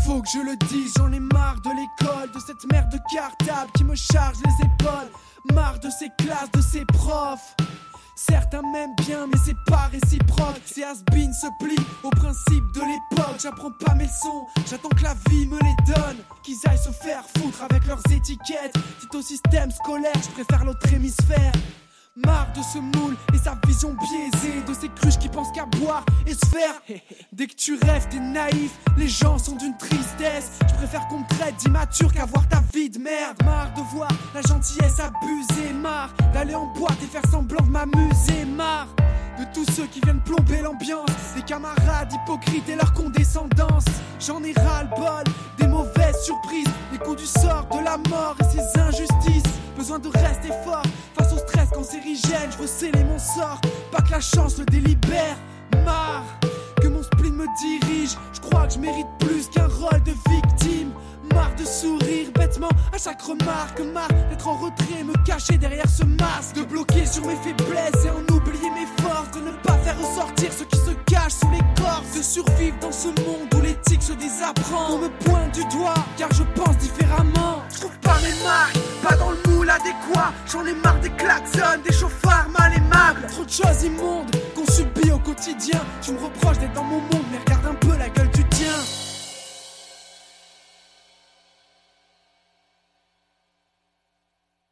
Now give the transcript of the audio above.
Faut que je le dise, j'en ai marre de l'école, de cette merde de cartable qui me charge les épaules. Marre de ces classes, de ces profs. Certains m'aiment bien mais c'est pas réciproque. Ces has-been se plient au principe de l'époque. J'apprends pas mes leçons, j'attends que la vie me les donne. Qu'ils aillent se faire foutre avec leurs étiquettes. C'est au système scolaire, je préfère l'autre hémisphère. Marre de ce moule et sa vision biaisée, de ces cruches qui pensent qu'à boire et se faire. Dès que tu rêves t'es naïf, les gens sont d'une tristesse. Je préfère qu'on me traite d'immature qu'avoir ta vie de merde. Marre de voir la gentillesse abusée. Marre d'aller en boîte et faire semblant de m'amuser. Marre de tous ceux qui viennent plomber l'ambiance, des camarades hypocrites et leur condescendance. J'en ai ras-le-bol des mauvaises surprises, les coups du sort, de la mort et ses injustices. Besoin de rester fort face au stress cancérigène. Je veux sceller mon sort, pas que la chance le délibère. Marre que mon spleen me dirige, je crois que je mérite plus qu'un rôle de victime. Marre de sourire bêtement à chaque remarque. Marre d'être en retrait, me cacher derrière ce masque. De bloquer sur mes faiblesses et en oublier mes forces. De ne pas faire ressortir ce qui se cache sous l'écorce. De survivre dans ce monde où l'éthique se désapprend. On me pointe du doigt car je pense différemment. Je trouve pas mes marques, pas dans le moule adéquat. J'en ai marre des klaxons, des chauffards mal aimables. Trop de choses immondes qu'on subit au quotidien. Tu me reproches d'être dans mon monde mais regarde un peu la gueule